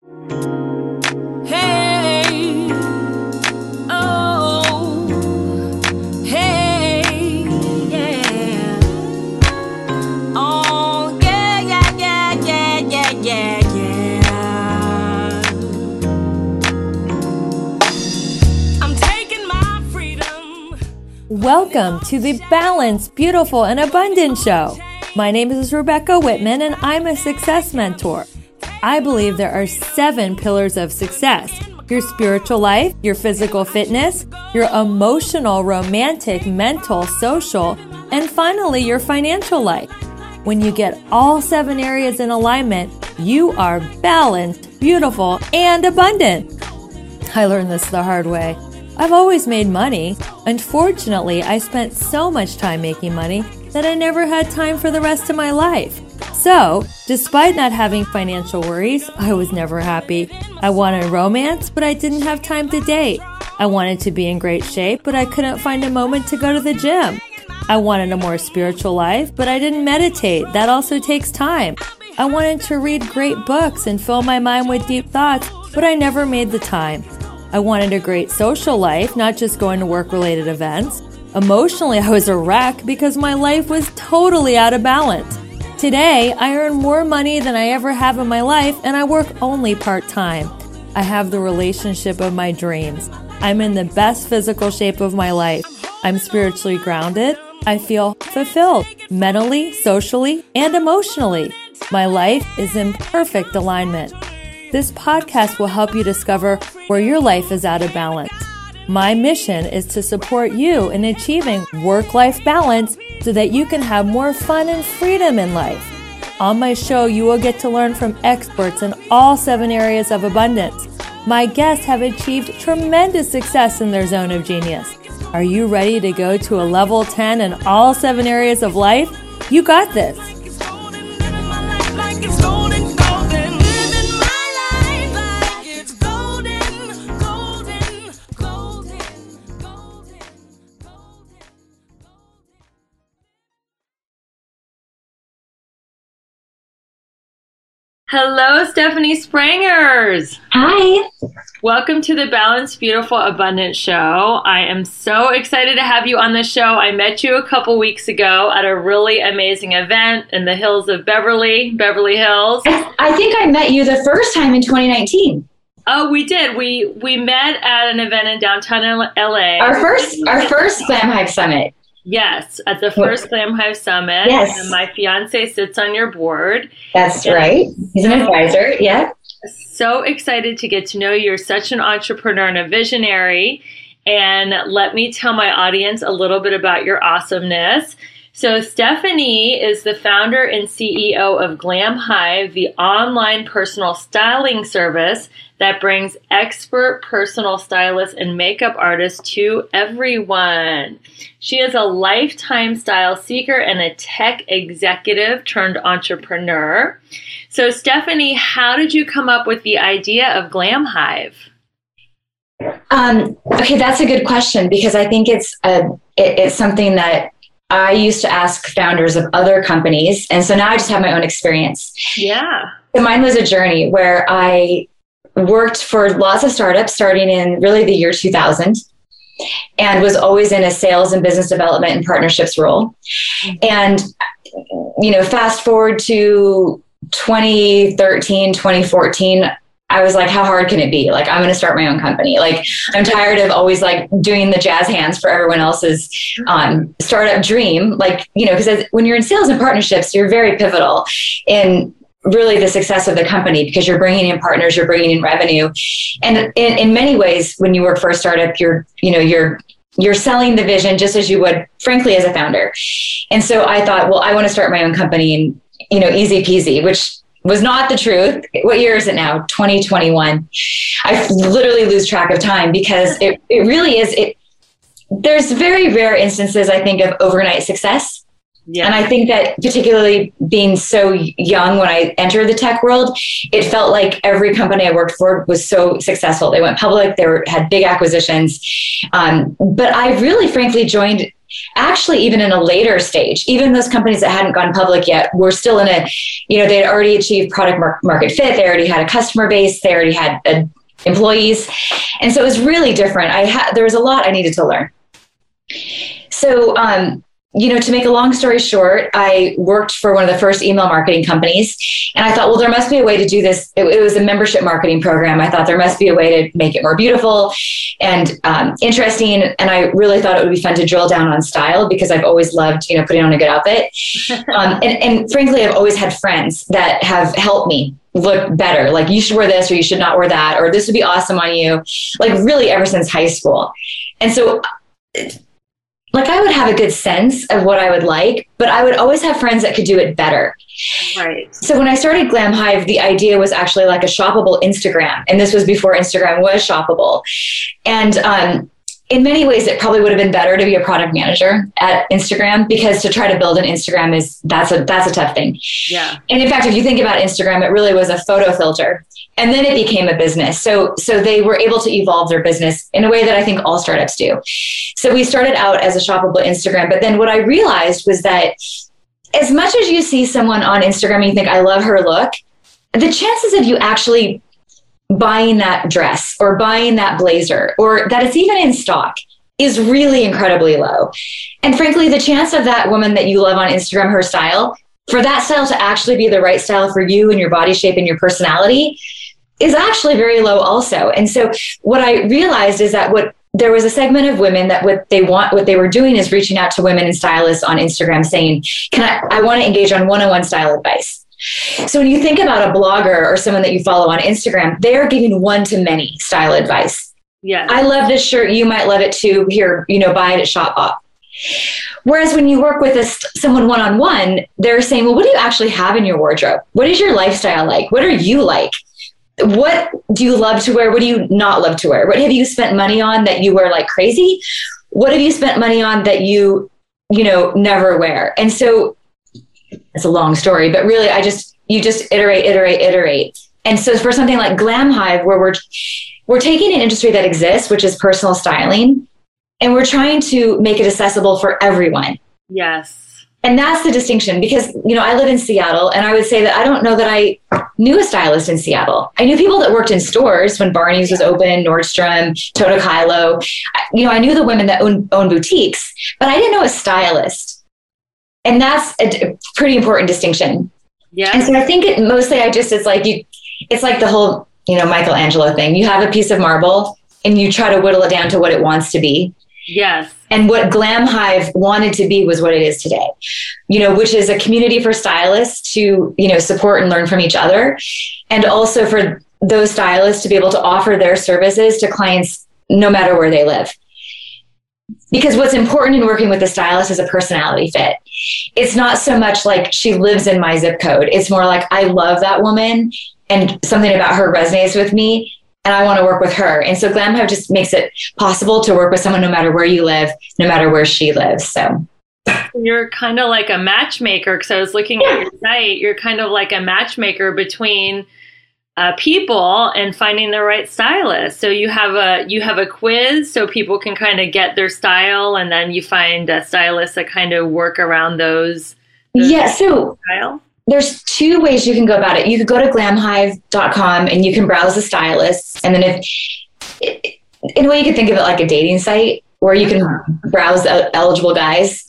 Hey, oh, hey, yeah. Oh, yeah, yeah, yeah, yeah, yeah, yeah, yeah. I'm taking my freedom. Welcome to the Balanced, Beautiful, and Abundant Show. My name is Rebecca Whitman, and I'm a success mentor. I believe there are 7 pillars of success: your spiritual life, your physical fitness, your emotional, romantic, mental, social, and finally, your financial life. When you get all 7 areas in alignment, you are balanced, beautiful, and abundant. I learned this the hard way. I've always made money. Unfortunately, I spent so much time making money that I never had time for the rest of my life. So, despite not having financial worries, I was never happy. I wanted romance, but I didn't have time to date. I wanted to be in great shape, but I couldn't find a moment to go to the gym. I wanted a more spiritual life, but I didn't meditate. That also takes time. I wanted to read great books and fill my mind with deep thoughts, but I never made the time. I wanted a great social life, not just going to work-related events. Emotionally, I was a wreck because my life was totally out of balance. Today, I earn more money than I ever have in my life, and I work only part-time. I have the relationship of my dreams. I'm in the best physical shape of my life. I'm spiritually grounded. I feel fulfilled mentally, socially, and emotionally. My life is in perfect alignment. This podcast will help you discover where your life is out of balance. My mission is to support you in achieving work-life balance so that you can have more fun and freedom in life. On my show, you will get to learn from experts in all 7 areas of abundance. My guests have achieved tremendous success in their zone of genius. Are you ready to go to a level 10 in all 7 areas of life? You got this. Hello, Stephanie Sprangers. Hi. Welcome to the Balanced, Beautiful, Abundant Show. I am so excited to have you on the show. I met you a couple weeks ago at a really amazing event in the hills of Beverly Hills. I think I met you the first time in 2019. Oh, we did. We met at an event in downtown LA. Our first Glam Hive Summit. Yes, at the first Glam Hive Summit. Yes. And my fiance sits on your board. That's right. He's an advisor. Yeah. So excited to get to know you. You're such an entrepreneur and a visionary. And let me tell my audience a little bit about your awesomeness. So Stephanie is the founder and CEO of Glam Hive, the online personal styling service that brings expert personal stylists and makeup artists to everyone. She is a lifetime style seeker and a tech executive turned entrepreneur. So Stephanie, how did you come up with the idea of Glam Hive? Okay, that's a good question because I think it's something that I used to ask founders of other companies. And so now I just have my own experience. Yeah. So mine was a journey where I worked for lots of startups starting in really the year 2000 and was always in a sales and business development and partnerships role. And, fast forward to 2013, 2014, I was like, how hard can it be? Like, I'm going to start my own company. Like, I'm tired of always like doing the jazz hands for everyone else's startup dream. Like, because when you're in sales and partnerships, you're very pivotal in really the success of the company because you're bringing in partners, you're bringing in revenue. And in many ways, when you work for a startup, you're selling the vision just as you would, frankly, as a founder. And so I thought, well, I want to start my own company and, easy peasy, which was not the truth. What year is it now? 2021. I literally lose track of time because it really is. There's very rare instances, I think, of overnight success. Yeah. And I think that particularly being so young when I entered the tech world, it felt like every company I worked for was so successful. They went public, had big acquisitions. But I really, frankly, joined actually even in a later stage. Even those companies that hadn't gone public yet were still in a, they'd already achieved product market fit. They already had a customer base. They already had employees. And so it was really different. There was a lot I needed to learn. So, to make a long story short, I worked for one of the first email marketing companies, and I thought, well, there must be a way to do this. It was a membership marketing program. I thought there must be a way to make it more beautiful and interesting. And I really thought it would be fun to drill down on style, because I've always loved, putting on a good outfit. And frankly, I've always had friends that have helped me look better. Like, you should wear this, or you should not wear that, or this would be awesome on you. Like, really ever since high school. And so I would have a good sense of what I would like, but I would always have friends that could do it better. Right. So when I started Glam Hive, the idea was actually like a shoppable Instagram. And this was before Instagram was shoppable. And in many ways, it probably would have been better to be a product manager at Instagram, because to try to build an Instagram that's a tough thing. Yeah. And in fact, if you think about Instagram, it really was a photo filter. And then it became a business. So they were able to evolve their business in a way that I think all startups do. So we started out as a shoppable Instagram. But then what I realized was that as much as you see someone on Instagram and you think, I love her look, the chances of you actually buying that dress or buying that blazer, or that it's even in stock, is really incredibly low. And frankly, the chance of that woman that you love on Instagram, her style, for that style to actually be the right style for you and your body shape and your personality, is actually very low also. And so what I realized is that there was a segment of women that what they were doing is reaching out to women and stylists on Instagram saying, I want to engage on one-on-one style advice. So when you think about a blogger or someone that you follow on Instagram, they're giving one-to-many style advice. Yeah. I love this shirt. You might love it too. Here, buy it at Shopbop. Whereas when you work with someone one-on-one, they're saying, well, what do you actually have in your wardrobe? What is your lifestyle like? What are you like? What do you love to wear? What do you not love to wear? What have you spent money on that you wear like crazy? What have you spent money on that you never wear? And so it's a long story, but really you just iterate. And so for something like Glam Hive, where we're taking an industry that exists, which is personal styling, and we're trying to make it accessible for everyone. Yes. And that's the distinction, because, I live in Seattle, and I would say that I don't know that I knew a stylist in Seattle. I knew people that worked in stores when Barney's was open, Nordstrom, Toto Kylo. I knew the women that own boutiques, but I didn't know a stylist. And that's a pretty important distinction. Yeah. And so I think it's like the whole, Michelangelo thing. You have a piece of marble and you try to whittle it down to what it wants to be. Yes. And what Glam Hive wanted to be was what it is today, which is a community for stylists to, support and learn from each other. And also for those stylists to be able to offer their services to clients no matter where they live. Because what's important in working with a stylist is a personality fit. It's not so much like she lives in my zip code. It's more like, I love that woman and something about her resonates with me, and I want to work with her. And so Glam Hive just makes it possible to work with someone no matter where you live, no matter where she lives. So you're kind of like a matchmaker, because I was looking at your site. You're kind of like a matchmaker between people and finding the right stylist. So you have a quiz so people can kind of get their style, and then you find a stylist that kind of work around those yeah. So style. There's two ways you can go about it. You could go to glamhive.com and you can browse the stylists. And then in a way, you could think of it like a dating site where you can browse eligible guys.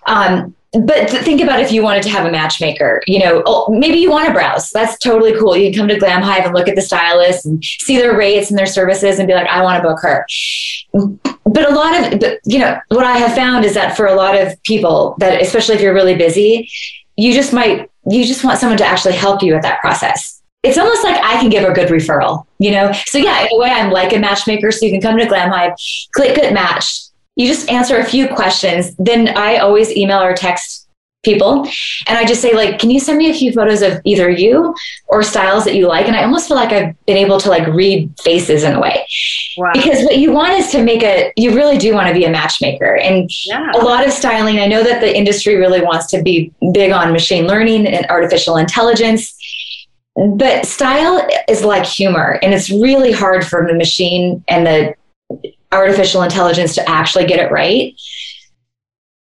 But think about if you wanted to have a matchmaker, maybe you want to browse. That's totally cool. You can come to Glam Hive and look at the stylists and see their rates and their services and be like, I want to book her. But what I have found is that for a lot of people, that especially if you're really busy, you just want someone to actually help you with that process. It's almost like I can give a good referral, So yeah, in a way I'm like a matchmaker. So you can come to Glam Hive, click Get Matched. You just answer a few questions. Then I always email or text people. And I just say, like, can you send me a few photos of either you or styles that you like? And I almost feel like I've been able to read faces in a way. Wow. Because what you want is you really do want to be a matchmaker. And a lot of styling, I know that the industry really wants to be big on machine learning and artificial intelligence, but style is like humor, and it's really hard for the machine and the artificial intelligence to actually get it right.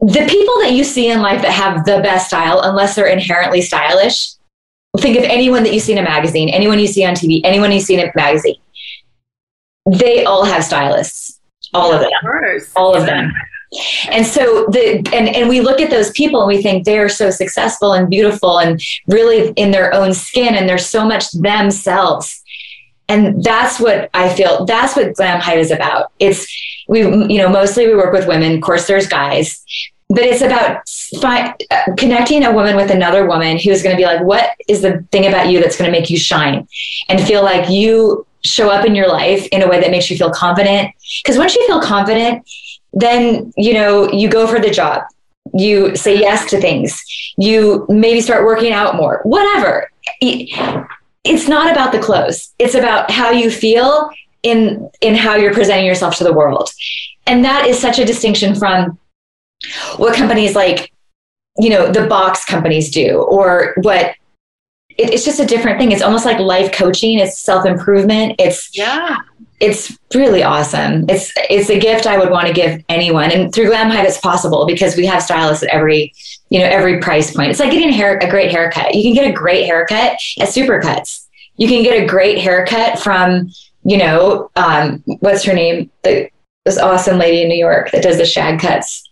the people that you see in life that have the best style, unless they're inherently stylish, think of anyone that you see in a magazine, anyone you see on TV, anyone you see in a magazine. They all have stylists, all of them, all of them. And so and we look at those people and we think they're so successful and beautiful and really in their own skin, and they're so much themselves. And that's what I feel. That's what Glam Hive is about. Mostly we work with women. Of course, there's guys, but it's about connecting a woman with another woman who's going to be like, what is the thing about you that's going to make you shine and feel like you show up in your life in a way that makes you feel confident? Because once you feel confident, then, you go for the job. You say yes to things. You maybe start working out more, whatever. It's not about the clothes. It's about how you feel in how you're presenting yourself to the world. And that is such a distinction from what companies like, the box companies do, or what it's just a different thing. It's almost like life coaching. It's self-improvement. It's really awesome. It's a gift I would want to give anyone. And through Glam Hive, it's possible because we have stylists at every price point. It's like getting a great haircut. You can get a great haircut at Supercuts. You can get a great haircut from, what's her name? This awesome lady in New York that does the shag cuts.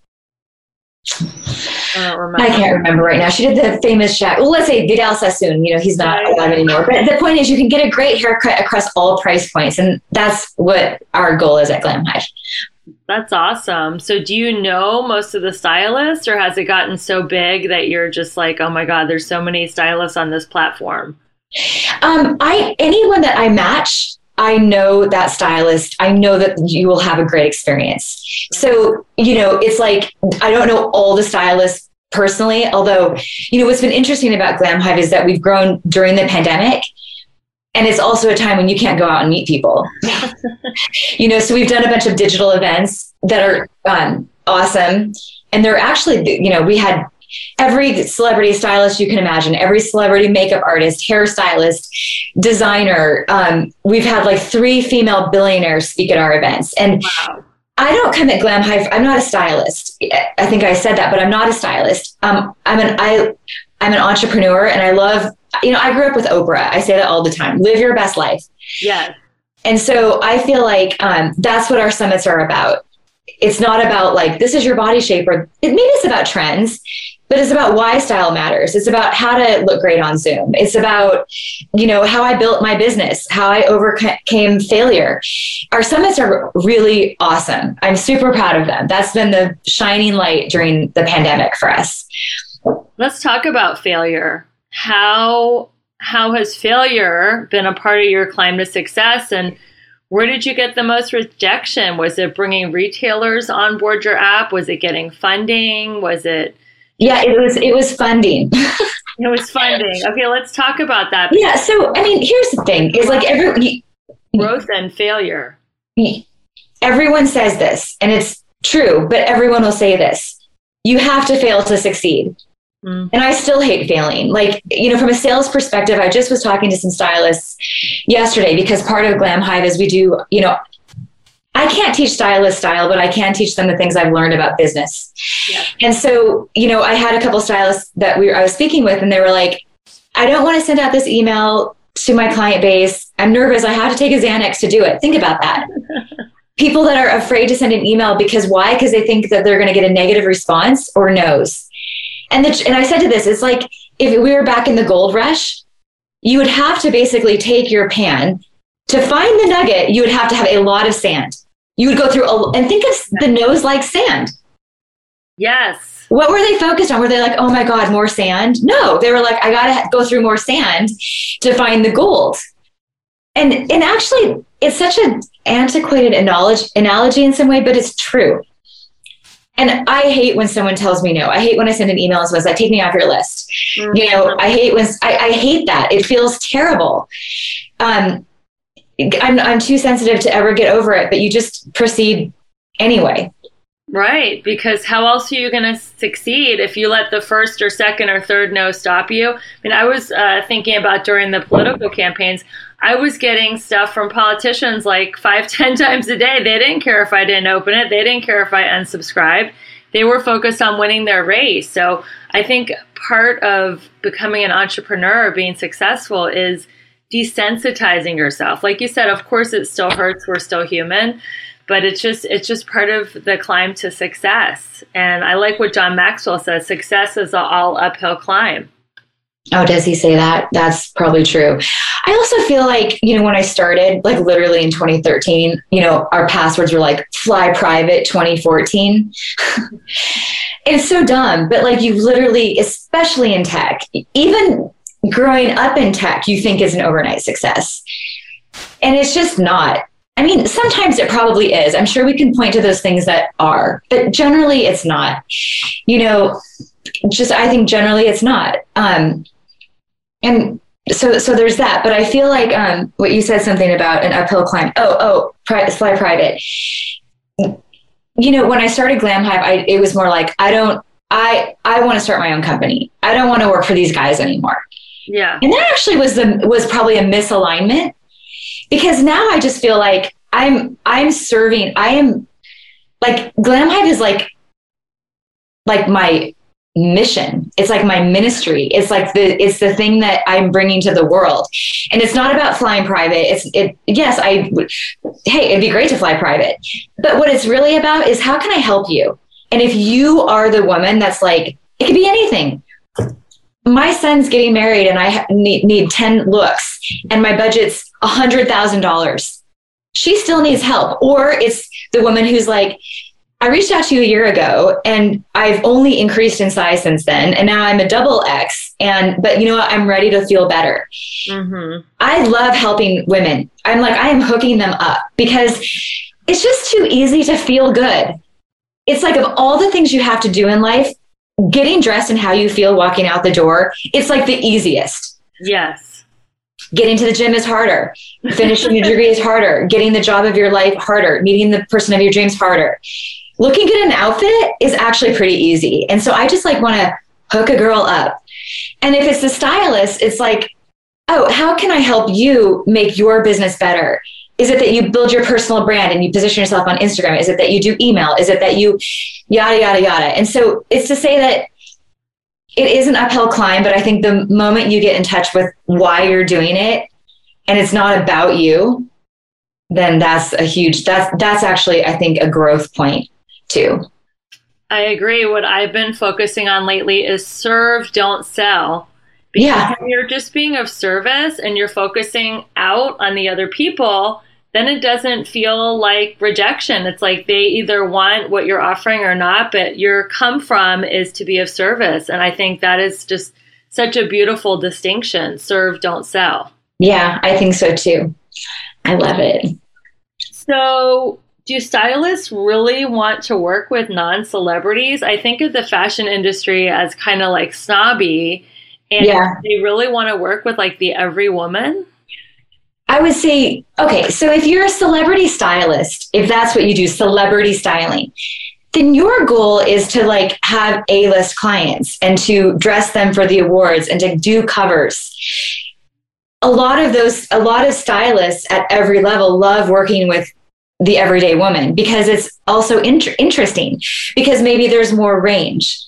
I can't remember right now. She did the famous shag. Well, let's say Vidal Sassoon. He's not alive anymore. But the point is, you can get a great haircut across all price points, and that's what our goal is at Glam Hive. That's awesome. So, do you know most of the stylists, or has it gotten so big that you're just like, oh my God, there's so many stylists on this platform? Anyone that I match, I know that stylist. I know that you will have a great experience. So, it's like, I don't know all the stylists personally, although, what's been interesting about Glam Hive is that we've grown during the pandemic. And it's also a time when you can't go out and meet people. So we've done a bunch of digital events that are awesome. And they're actually, we had every celebrity stylist you can imagine, every celebrity makeup artist, hairstylist, designer. We've had like 3 female billionaires speak at our events. And wow. I don't come at Glam Hive. I'm not a stylist. I think I said that, but I'm not a stylist. I'm an entrepreneur, and I love, I grew up with Oprah. I say that all the time. Live your best life. Yeah. And so I feel like that's what our summits are about. It's not about like, this is your body shape, or maybe it's about trends, but it's about why style matters. It's about how to look great on Zoom. It's about, how I built my business, how I overcame failure. Our summits are really awesome. I'm super proud of them. That's been the shining light during the pandemic for us. Let's talk about failure. How has failure been a part of your climb to success, and where did you get the most rejection? Was it bringing retailers on board your app? Was it getting funding? Was it? Yeah, it was funding. It was funding. Okay, let's talk about that. Yeah. So, here's the thing: is like growth and failure. Everyone says this, and it's true, but everyone will say this: you have to fail to succeed. And I still hate failing. Like, from a sales perspective, I just was talking to some stylists yesterday, because part of Glam Hive is we do, I can't teach stylists style, but I can teach them the things I've learned about business. Yeah. And so, I had a couple stylists that I was speaking with, and they were like, I don't want to send out this email to my client base. I'm nervous. I have to take a Xanax to do it. Think about that. People that are afraid to send an email because why? Because they think that they're going to get a negative response or no's. And I said to this, it's like, if we were back in the gold rush, you would have to basically take your pan. To find the nugget, you would have to have a lot of sand. You would go through, and think of the nose like sand. Yes. What were they focused on? Were they like, oh my God, more sand? No, they were like, I got to go through more sand to find the gold. And actually, it's such an antiquated analogy in some way, but it's true. And I hate when someone tells me no. I hate when I send an email and says, like, take me off your list. Mm-hmm. I hate when I hate that. It feels terrible. I'm too sensitive to ever get over it, but you just proceed anyway. Right, because how else are you going to succeed if you let the first or second or third no stop you? I was thinking about during the political campaigns, I was getting stuff from politicians like 5-10 times a day. They didn't care if I didn't open it. They didn't care if I unsubscribed. they were focused on winning their race. So I think part of becoming an entrepreneur, being successful, is desensitizing yourself. Like you said, of course it still hurts. We're still human, but it's just part of the climb to success. And I like what John Maxwell says, success is an all uphill climb. Oh, does he say that? That's probably true. I also feel like, when I started, like literally in 2013, our passwords were like fly private 2014. It's so dumb, but like you literally, especially in tech, even growing up in tech, you think is an overnight success. And it's just not. I mean, sometimes it probably is. I'm sure we can point to those things that are, but generally it's not. I think generally it's not. And so there's that. But I feel like what you said something about an uphill climb. Fly private. When I started Glam Hive, it was more like I want to start my own company. I don't want to work for these guys anymore. Yeah. And that actually was probably a misalignment, because now I just feel like I'm serving. I am like Glam Hive is like my mission. It's like my ministry. It's like it's the thing that I'm bringing to the world. And it's not about flying private. Hey, it'd be great to fly private. But what it's really about is how can I help you? And if you are the woman that's like, it could be anything. My son's getting married and I need 10 looks and my budget's $100,000. She still needs help. Or it's the woman who's like, I reached out to you a year ago and I've only increased in size since then. And now I'm a double X. But you know what? I'm ready to feel better. Mm-hmm. I love helping women. I am hooking them up because it's just too easy to feel good. It's like, of all the things you have to do in life, getting dressed and how you feel walking out the door, it's like the easiest. Yes. Getting to the gym is harder. Finishing your degree is harder. Getting the job of your life harder. Meeting the person of your dreams harder. Looking good in an outfit is actually pretty easy. And so I just want to hook a girl up. And if it's the stylist, it's like, oh, how can I help you make your business better? Is it that you build your personal brand and you position yourself on Instagram? Is it that you do email? Is it that you yada, yada, yada? And so it's to say that it is an uphill climb, but I think the moment you get in touch with why you're doing it and it's not about you, then that's actually, I think, a growth point too. I agree. What I've been focusing on lately is serve, don't sell. Because when you're just being of service and you're focusing out on the other people, then it doesn't feel like rejection. It's like they either want what you're offering or not, but your come from is to be of service. And I think that is just such a beautiful distinction. Serve, don't sell. Yeah, I think so too. I love it. So do stylists really want to work with non-celebrities? I think of the fashion industry as kind of like snobby. And they really want to work with like the every woman? I would say, okay, so if you're a celebrity stylist, if that's what you do, celebrity styling, then your goal is to have A-list clients and to dress them for the awards and to do covers. A lot of stylists at every level love working with the everyday woman because it's also interesting because maybe there's more range,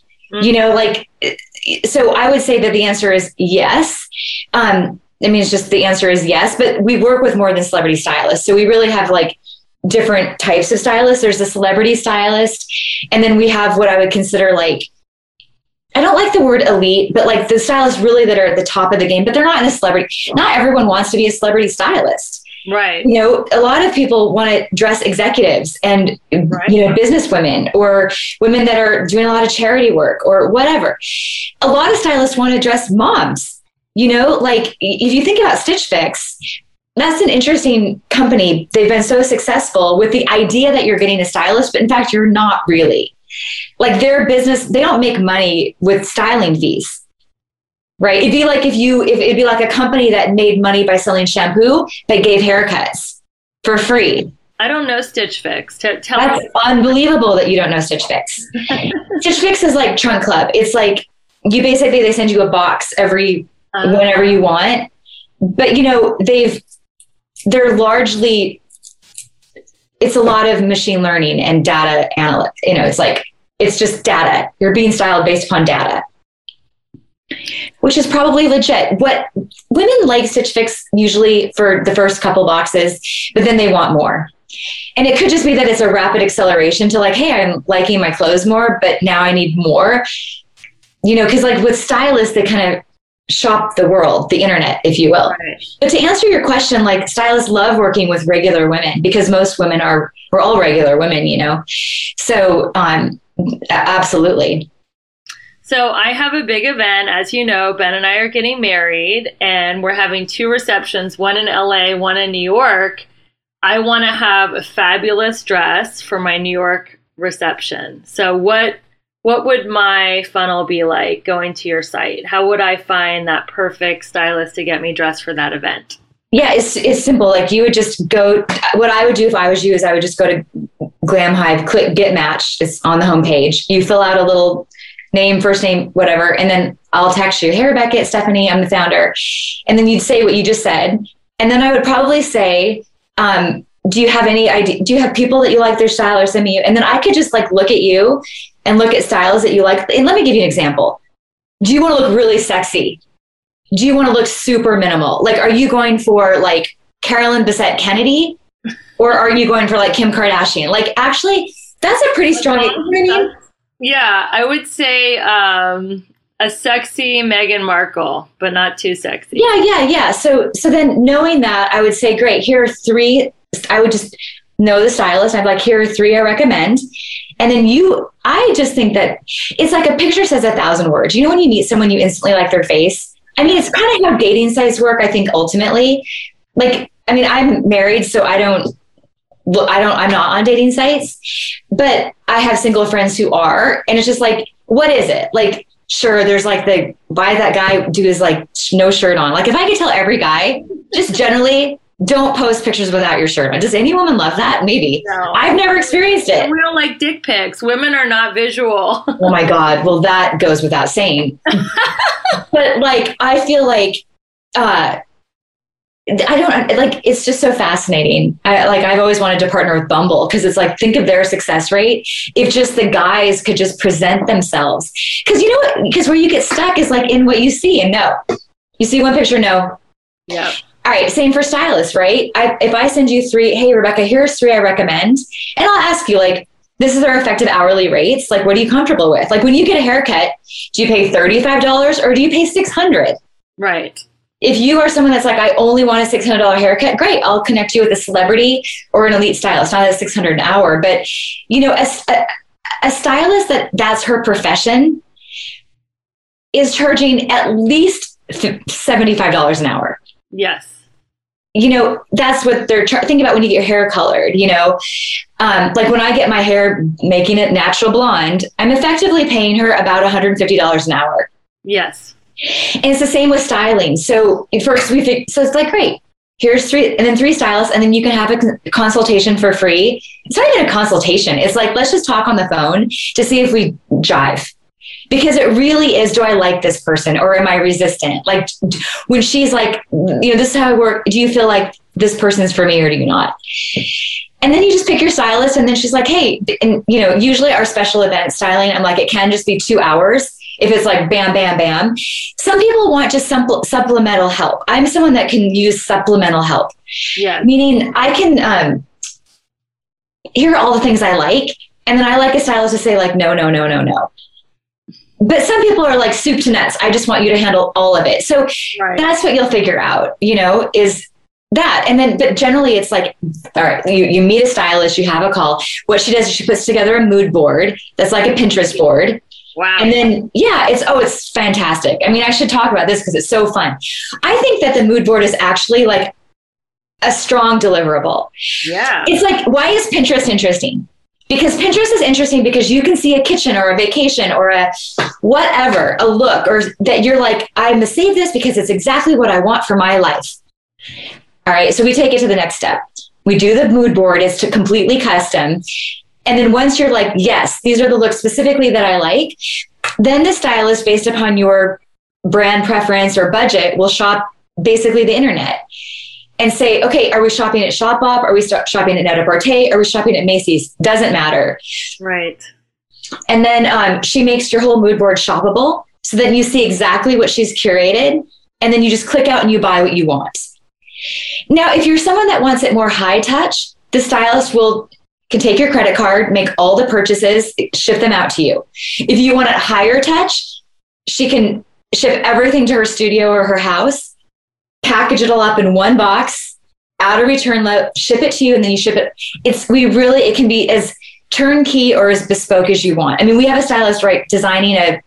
so I would say that the answer is yes. It's just the answer is yes, but we work with more than celebrity stylists. So we really have different types of stylists. There's a celebrity stylist. And then we have what I would consider I don't like the word elite, but the stylists really that are at the top of the game, but they're not in a celebrity. Not everyone wants to be a celebrity stylist. Right. A lot of people want to dress executives and, business women or women that are doing a lot of charity work or whatever. A lot of stylists want to dress moms, if you think about Stitch Fix, that's an interesting company. They've been so successful with the idea that you're getting a stylist, but in fact, you're not really. Their business, they don't make money with styling fees. Right. It'd be like it'd be like a company that made money by selling shampoo that gave haircuts for free. I don't know Stitch Fix. Tell That's me. Unbelievable that you don't know Stitch Fix. Stitch Fix is like Trunk Club. It's like they send you a box whenever you want. But they're largely, it's a lot of machine learning and data analytics. It's just data. You're being styled based upon data, which is probably legit. What women like Stitch Fix usually for the first couple boxes, but then they want more. And it could just be that it's a rapid acceleration to like, hey, I'm liking my clothes more, but now I need more, you know, because like with stylists, they kind of shop the world, the internet, if you will. Right. But to answer your question, like stylists love working with regular women because most women we're all regular women, you know? So absolutely. So I have a big event. As you know, Ben and I are getting married and we're having 2 receptions, one in LA, one in New York. I want to have a fabulous dress for my New York reception. So what would my funnel be like going to your site? How would I find that perfect stylist to get me dressed for that event? Yeah, it's simple. Like you would just go, what I would do if I was you is I would just go to Glam Hive, click Get Matched. It's on the homepage. You fill out a little name, first name, whatever. And then I'll text you, hey, Rebecca, it's Stephanie, I'm the founder. And then you'd say what you just said. And then I would probably say, do you have any idea? Do you have people that you like their style or send me? And then I could just like look at you and look at styles that you like. And let me give you an example. Do you want to look really sexy? Do you want to look super minimal? Like, are you going for like Carolyn Bessette Kennedy? Or are you going for like Kim Kardashian? Like, actually, that's a pretty strong, you know what I mean? Yeah, I would say a sexy Meghan Markle, but not too sexy. Yeah. So then knowing that, I would say, great, here are 3. I would just know the stylist. I'd be like, here are 3 I recommend. And then I just think that it's like a picture says 1,000 words. You know, when you meet someone, you instantly like their face. I mean, it's kind of how dating sites work, I think, ultimately. Like, I mean, I'm married, so I'm not on dating sites, but I have single friends who are, and it's just like, what is it? Like, sure, there's like why that guy dude is like no shirt on. Like if I could tell every guy, just generally don't post pictures without your shirt on. Does any woman love that? Maybe. No. I've never experienced it. We don't like dick pics. Women are not visual. Oh my God. Well, that goes without saying. But like, I feel like, I don't like, it's just so fascinating. I've always wanted to partner with Bumble because it's like, think of their success rate. If just the guys could just present themselves. Because you know what, because where you get stuck is like in what you see and no. You see one picture, no. Yeah. All right. Same for stylists, right? If I send you 3, hey, Rebecca, here's 3 I recommend. And I'll ask you like, this is their effective hourly rates. Like, what are you comfortable with? Like when you get a haircut, do you pay $35 or do you pay $600? Right. If you are someone that's like, I only want a $600 haircut, great. I'll connect you with a celebrity or an elite stylist, not at $600 an hour. But, you know, a stylist that's her profession is charging at least $75 an hour. Yes. You know, that's what they're think about when you get your hair colored, you know, like when I get my hair, making it natural blonde, I'm effectively paying her about $150 an hour. Yes. And it's the same with styling. So first so it's like, great, here's 3 and then 3 stylists. And then you can have a consultation for free. It's not even a consultation. It's like, let's just talk on the phone to see if we jive. Because it really is, do I like this person or am I resistant? Like when she's like, you know, this is how I work. Do you feel like this person is for me or do you not? And then you just pick your stylist and then she's like, hey, and you know, usually our special event styling, I'm like, it can just be 2 hours. If it's like bam, bam, bam. Some people want just supplemental help. I'm someone that can use supplemental help. Yeah. Meaning I can hear all the things I like. And then I like a stylist to say like, no. But some people are like soup to nuts. I just want you to handle all of it. So That's what you'll figure out, you know, is that. And then, but generally it's like, all right, you meet a stylist, you have a call. What she does is she puts together a mood board. That's like a Pinterest board. Wow. And then, yeah, it's fantastic. I mean, I should talk about this because it's so fun. I think that the mood board is actually like a strong deliverable. Yeah. It's like, why is Pinterest interesting? Because Pinterest is interesting because you can see a kitchen or a vacation or a whatever, a look, or that you're like, I'm going to save this because it's exactly what I want for my life. All right. So we take it to the next step. We do the mood board. It's completely custom. And then once you're like, yes, these are the looks specifically that I like, then the stylist, based upon your brand preference or budget, will shop basically the internet and say, okay, are we shopping at Shopbop? Are we shopping at Net-a-Porter? Are we shopping at Macy's? Doesn't matter. Right. And then she makes your whole mood board shoppable. So then you see exactly what she's curated. And then you just click out and you buy what you want. Now, if you're someone that wants it more high touch, the stylist can take your credit card, make all the purchases, ship them out to you. If you want it higher touch, she can ship everything to her studio or her house, package it all up in one box, add a return note, ship it to you, and then you ship it. It can be as turnkey or as bespoke as you want. I mean, we have a stylist designing a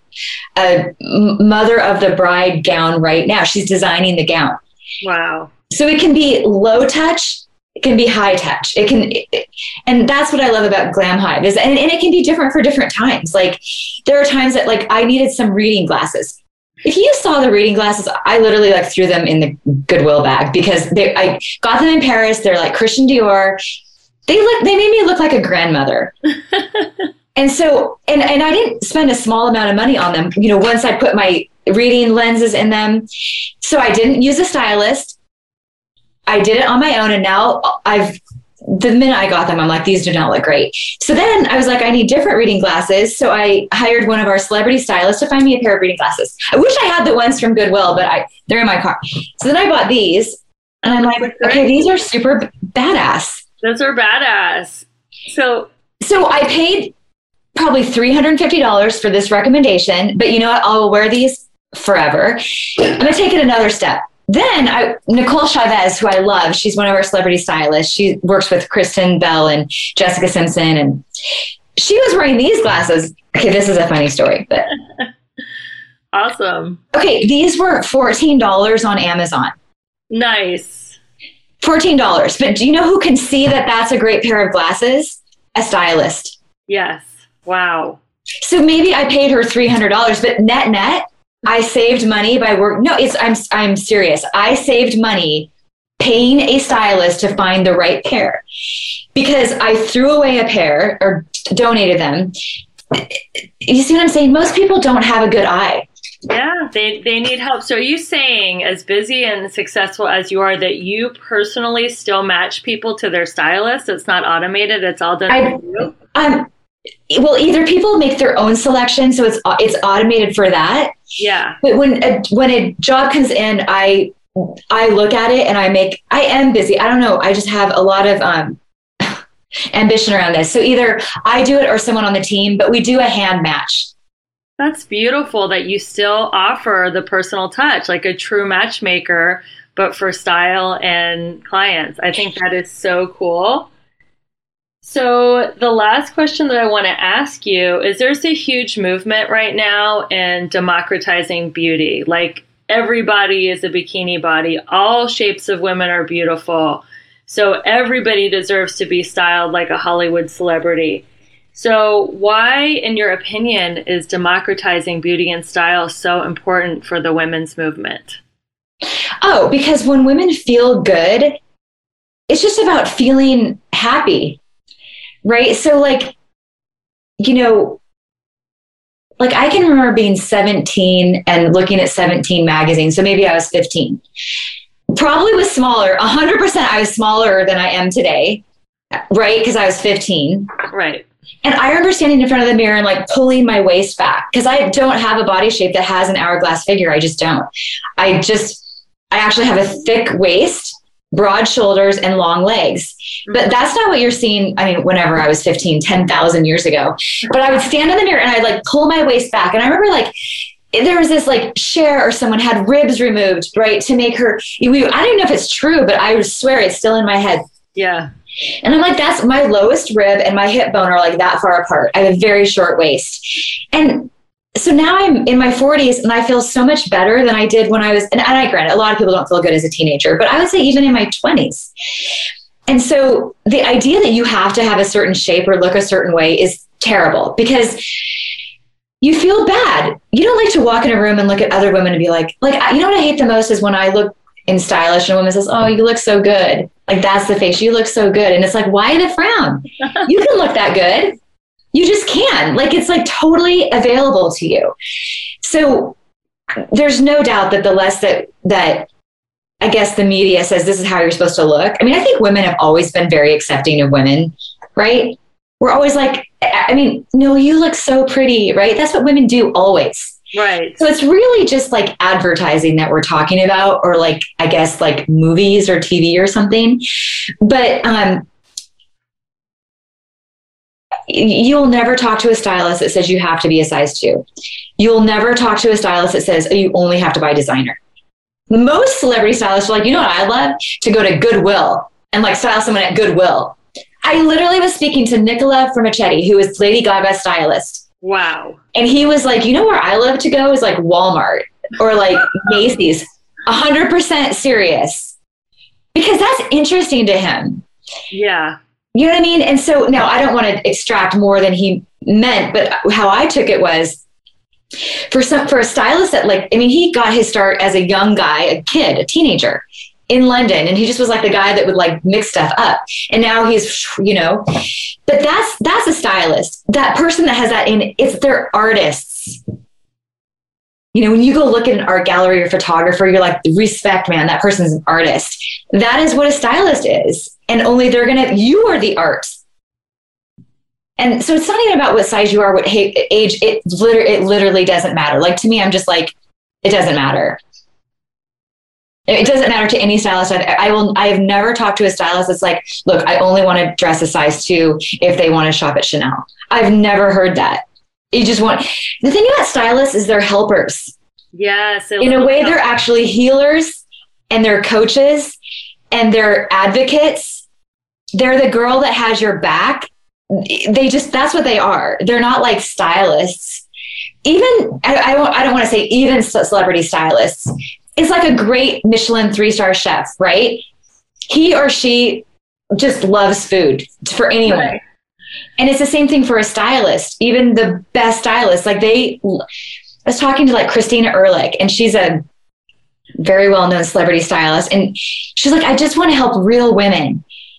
mother of the bride gown right now. She's designing the gown. Wow. So it can be low touch, it can be high touch. And that's what I love about Glam Hive and it can be different for different times. Like there are times that like I needed some reading glasses. If you saw the reading glasses, I literally like threw them in the Goodwill bag because I got them in Paris. They're like Christian Dior. They made me look like a grandmother. And so, and I didn't spend a small amount of money on them, once I put my reading lenses in them. So I didn't use a stylist. I did it on my own. And now the minute I got them, I'm like, these do not look great. So then I was like, I need different reading glasses. So I hired one of our celebrity stylists to find me a pair of reading glasses. I wish I had the ones from Goodwill, but they're in my car. So then I bought these and I'm like, okay, these are super badass. Those are badass. So I paid probably $350 for this recommendation, but you know what? I'll wear these forever. I'm going to take it another step. Then Nicole Chavez, who I love, she's one of our celebrity stylists. She works with Kristen Bell and Jessica Simpson. And she was wearing these glasses. Okay, this is a funny story, but awesome. Okay, these were $14 on Amazon. Nice. $14. But do you know who can see that that's a great pair of glasses? A stylist. Yes. Wow. So maybe I paid her $300, but net, I saved money by work. No, I'm serious. I saved money paying a stylist to find the right pair because I threw away a pair or donated them. You see what I'm saying? Most people don't have a good eye. Yeah, they need help. So are you saying, as busy and successful as you are, that you personally still match people to their stylist? It's not automated. It's all done for you? Well, either people make their own selection, so it's automated for that. Yeah. But when a job comes in, I look at it and I am busy. I don't know. I just have a lot of ambition around this. So either I do it or someone on the team, but we do a hand match. That's beautiful that you still offer the personal touch, like a true matchmaker, but for style and clients. I think that is so cool. So the last question that I want to ask you is there's a huge movement right now in democratizing beauty. Like everybody is a bikini body. All shapes of women are beautiful. So everybody deserves to be styled like a Hollywood celebrity. So why, in your opinion, is democratizing beauty and style so important for the women's movement? Oh, because when women feel good, it's just about feeling happy. Right. So like I can remember being 17 and looking at 17 magazines. So maybe I was 15, probably was smaller. 100% I was smaller than I am today. Right. Because I was 15. Right. And I remember standing in front of the mirror and like pulling my waist back because I don't have a body shape that has an hourglass figure. I just don't. I actually have a thick waist, broad shoulders, and long legs. But that's not what you're seeing. I mean, whenever I was 15, 10,000 years ago, but I would stand in the mirror and I'd like pull my waist back. And I remember like, there was this like Cher or someone had ribs removed, right? To make her, I don't even know if it's true, but I would swear it's still in my head. Yeah. And I'm like, that's my lowest rib and my hip bone are like that far apart. I have a very short waist. And so now I'm in my 40s and I feel so much better than I did when I was, and I granted, a lot of people don't feel good as a teenager, but I would say even in my 20s. And so the idea that you have to have a certain shape or look a certain way is terrible because you feel bad. You don't like to walk in a room and look at other women and be like, you know what I hate the most is when I look in stylish and a woman says, oh, you look so good. Like that's the face. You look so good. And it's like, why the frown? You can look that good. You just can. Like it's like totally available to you. So there's no doubt that the less that I guess the media says this is how you're supposed to look. I mean, I think women have always been very accepting of women, right? We're always like, I mean, no, you look so pretty, right? That's what women do always. Right. So it's really just like advertising that we're talking about, or like, I guess like movies or TV or something. But you'll never talk to a stylist that says you have to be a size 2. You'll never talk to a stylist that says, oh, you only have to buy designer. Most celebrity stylists are like, you know what I love? To go to Goodwill and like style someone at Goodwill. I literally was speaking to Nicola Formichetti, who is Lady Gaga's stylist. Wow. And he was like, you know where I love to go is like Walmart or like Macy's. 100% serious. Because that's interesting to him. Yeah. You know what I mean? And so now I don't want to extract more than he meant, but how I took it was for a stylist that like, I mean, he got his start as a young guy, a kid, a teenager in London. And he just was like the guy that would like mix stuff up. And now he's, you know, but that's a stylist. That person that has that in, it's they're artists. You know, when you go look at an art gallery or photographer, you're like, respect, man, that person's an artist. That is what a stylist is. And only you are the art. And so it's not even about what size you are, what age, it literally doesn't matter. Like to me, I'm just like, it doesn't matter. It doesn't matter to any stylist. I have never talked to a stylist that's like, look, I only want to dress a size 2 if they want to shop at Chanel. I've never heard that. You just want, the thing about stylists is they're helpers. Yes. In a way, they're actually healers and they're coaches and they're advocates. They're the girl that has your back. That's what they are. They're not like stylists. Even, I don't want to say even celebrity stylists. It's like a great Michelin 3-star chef, right? He or she just loves food for anyone. Right. And it's the same thing for a stylist, even the best stylists. Like I was talking to like Christina Ehrlich, and she's a very well-known celebrity stylist. And she's like, I just want to help real women.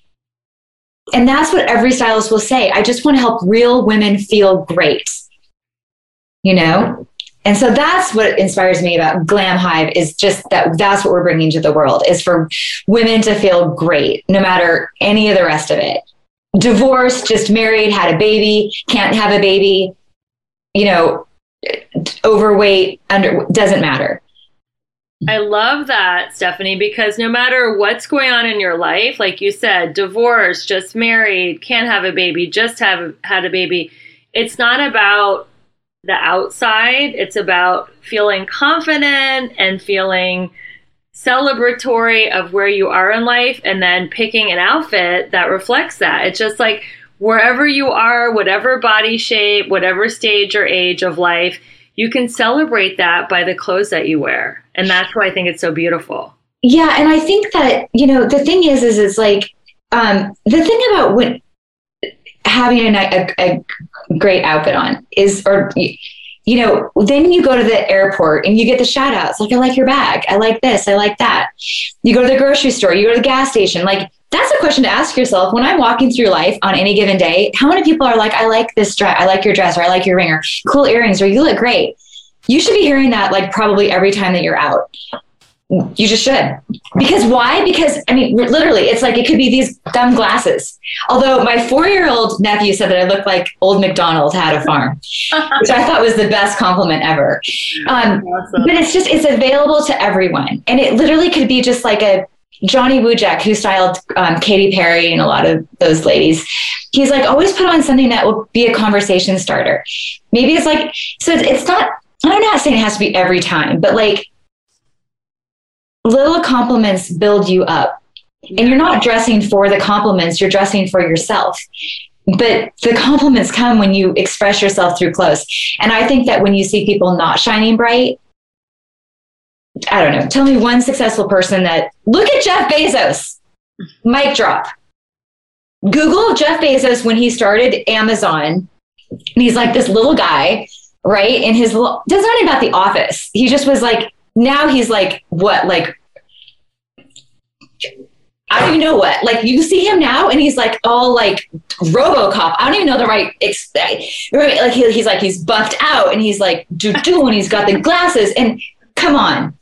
And that's what every stylist will say. I just want to help real women feel great, you know? And so that's what inspires me about Glam Hive is just that's what we're bringing to the world is for women to feel great, no matter any of the rest of it. Divorced, just married, had a baby, can't have a baby, you know, overweight, doesn't matter. I love that, Stephanie, because no matter what's going on in your life, like you said, divorced, just married, can't have a baby, just had a baby, it's not about the outside. It's about feeling confident and feeling celebratory of where you are in life and then picking an outfit that reflects that. It's just like wherever you are, whatever body shape, whatever stage or age of life, you can celebrate that by the clothes that you wear. And that's why I think it's so beautiful. Yeah. And I think that, you know, the thing is it's like, the thing about when having a great outfit on is, or, you know, then you go to the airport and you get the shout outs. Like, I like your bag. I like this. I like that. You go to the grocery store, you go to the gas station. Like, that's a question to ask yourself. When I'm walking through life on any given day, how many people are like, I like this dress. I like your dress, or I like your ring, or cool earrings, or you look great. You should be hearing that like probably every time that you're out. You just should. Because why? Because, I mean, literally, it's like it could be these dumb glasses. Although my 4-year-old nephew said that I looked like Old MacDonald had a farm, which I thought was the best compliment ever. Awesome. But it's available to everyone. And it literally could be just like a Johnny Wujek, who styled Katy Perry and a lot of those ladies. He's like, always put on something that will be a conversation starter. Maybe it's like, so it's not, I'm not saying it has to be every time, but like, little compliments build you up. And you're not dressing for the compliments, you're dressing for yourself. But the compliments come when you express yourself through clothes. And I think that when you see people not shining bright, I don't know, tell me one successful person that, look at Jeff Bezos, mic drop. Google Jeff Bezos when he started Amazon. And he's like this little guy, right? In his little, doesn't know about The Office. He just was like, now he's like, what? Like, I don't even know what. Like, you see him now and he's like all like RoboCop. I don't even know the right, right? Like he's like, he's buffed out and he's like, and he's got the glasses and come on.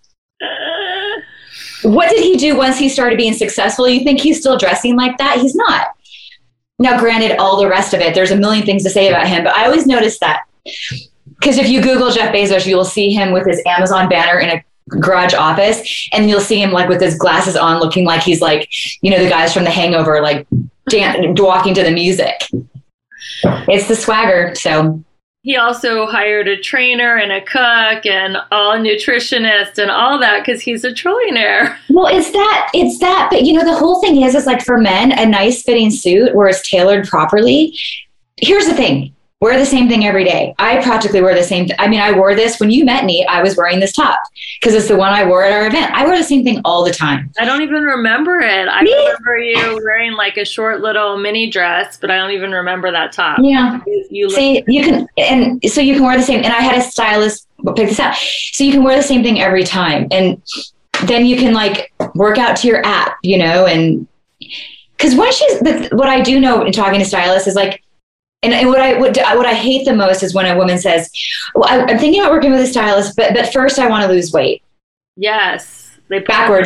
What did he do once he started being successful? You think he's still dressing like that? He's not. Now, granted, all the rest of it, there's a million things to say about him, but I always notice that. Because if you Google Jeff Bezos, you'll see him with his Amazon banner in a garage office, and you'll see him like with his glasses on, looking like he's like, you know, the guys from The Hangover, like walking to the music. It's the swagger. So he also hired a trainer and a cook and all nutritionist and all that because he's a trillionaire. Well, it's that. But you know, the whole thing is like for men, a nice fitting suit where it's tailored properly. Here's the thing. Wear the same thing every day. I practically wear the same. I mean, I wore this when you met me. I was wearing this top because it's the one I wore at our event. I wear the same thing all the time. I don't even remember it. I remember you wearing like a short little mini dress, but I don't even remember that top. Yeah. See, you can, and so you can wear the same. And I had a stylist pick this out. So you can wear the same thing every time. And then you can like work out to your app, you know, and because what I do know in talking to stylists is like, and what I hate the most is when a woman says, well, I'm thinking about working with a stylist, but first I want to lose weight. Yes. Backwards.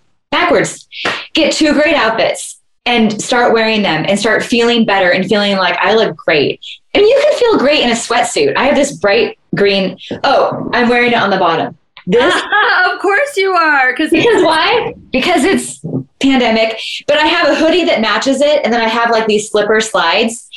Get 2 great outfits and start wearing them and start feeling better and feeling like I look great. I mean, you can feel great in a sweatsuit. I have this bright green. Oh, I'm wearing it on the bottom. This. Of course you are. Because why? Because it's pandemic. But I have a hoodie that matches it. And then I have like these slipper slides.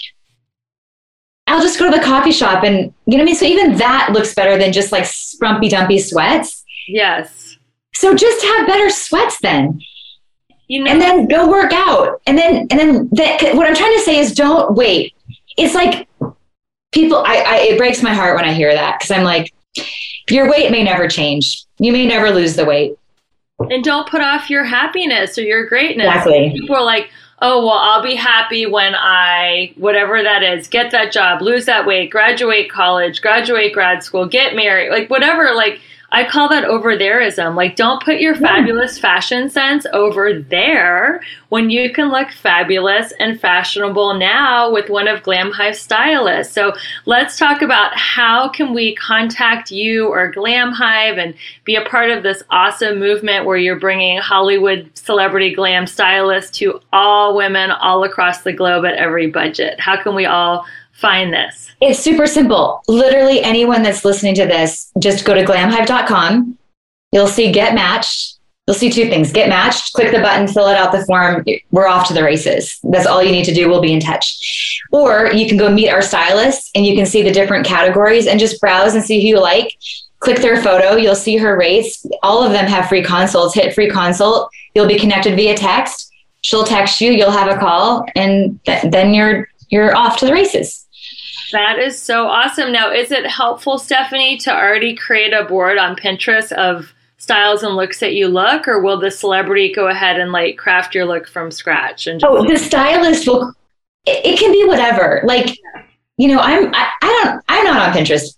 I'll just go to the coffee shop and, you know what I mean? So even that looks better than just like sprumpy dumpy sweats. Yes. So just have better sweats then. You know, and then go work out. And then what I'm trying to say is don't wait. It's like people, it breaks my heart when I hear that. Cause I'm like, your weight may never change. You may never lose the weight. And don't put off your happiness or your greatness. Exactly. People are like, oh, well, I'll be happy when I, whatever that is, get that job, lose that weight, graduate college, graduate grad school, get married, like whatever. Like, I call that over thereism. Like, don't put your fabulous fashion sense over there when you can look fabulous and fashionable now with one of Glam Hive's stylists. So let's talk about how can we contact you or Glam Hive and be a part of this awesome movement where you're bringing Hollywood celebrity glam stylists to all women all across the globe at every budget. How can we all find this? It's super simple. Literally anyone that's listening to this, just go to glamhive.com. You'll see Get Matched. You'll see 2 things. Get Matched, click the button, fill it out the form. We're off to the races. That's all you need to do. We'll be in touch. Or you can go meet our stylists and you can see the different categories and just browse and see who you like. Click their photo. You'll see her rates. All of them have free consults. Hit free consult. You'll be connected via text. She'll text you. You'll have a call. And then you're off to the races. That is so awesome. Now, is it helpful, Stephanie, to already create a board on Pinterest of styles and looks that you look, or will the celebrity go ahead and like craft your look from scratch? And the stylist will. It can be whatever. Like, you know, I'm not on Pinterest.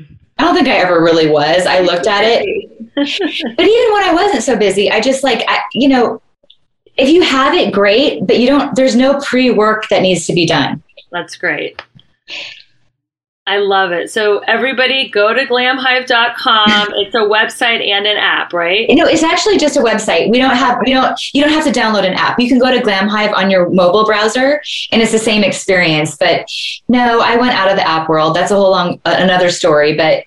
I don't think I ever really was. I looked at it, but even when I wasn't so busy, I just like, you know, if you have it, great, but there's no pre-work that needs to be done. That's great. I love it. So everybody go to glamhive.com. It's a website and an app, right? No, it's actually just a website. You don't have to download an app. You can go to Glam Hive on your mobile browser and it's the same experience. But no, I went out of the app world. That's a whole another story. But,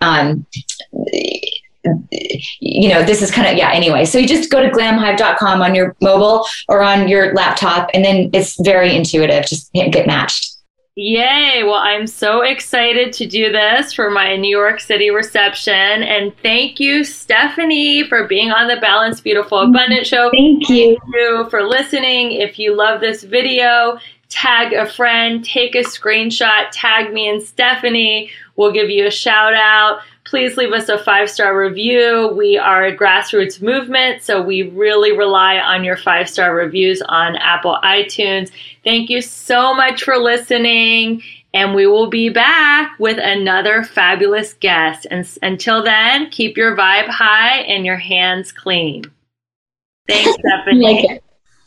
you know, this is kind of, anyway. So you just go to glamhive.com on your mobile or on your laptop, and then it's very intuitive. Just get matched. Yay. Well, I'm so excited to do this for my New York City reception. And thank you, Stephanie, for being on the Balanced, Beautiful, Abundant show. Thank you. Thank you for listening. If you love this video, tag a friend, take a screenshot, tag me and Stephanie. We'll give you a shout out. Please leave us a 5-star review. We are a grassroots movement, so we really rely on your 5-star reviews on Apple iTunes. Thank you so much for listening, and we will be back with another fabulous guest. And until then, keep your vibe high and your hands clean. Thanks, Stephanie.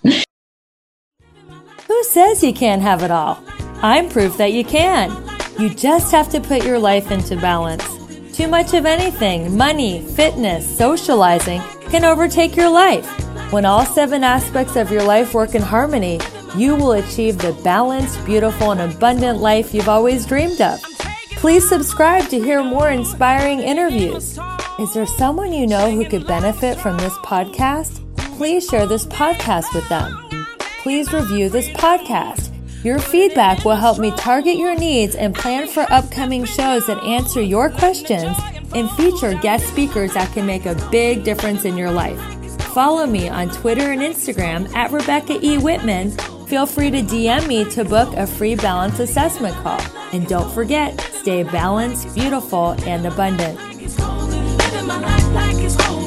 Who says you can't have it all? I'm proof that you can. You just have to put your life into balance. Too much of anything, money, fitness, socializing, can overtake your life. When all 7 aspects of your life work in harmony, you will achieve the balanced, beautiful, and abundant life you've always dreamed of. Please subscribe to hear more inspiring interviews. Is there someone you know who could benefit from this podcast? Please share this podcast with them. Please review this podcast. Your feedback will help me target your needs and plan for upcoming shows that answer your questions and feature guest speakers that can make a big difference in your life. Follow me on Twitter and Instagram at Rebecca E. Whitman. Feel free to DM me to book a free balance assessment call. And don't forget, stay balanced, beautiful, and abundant. Living my life like it's cold.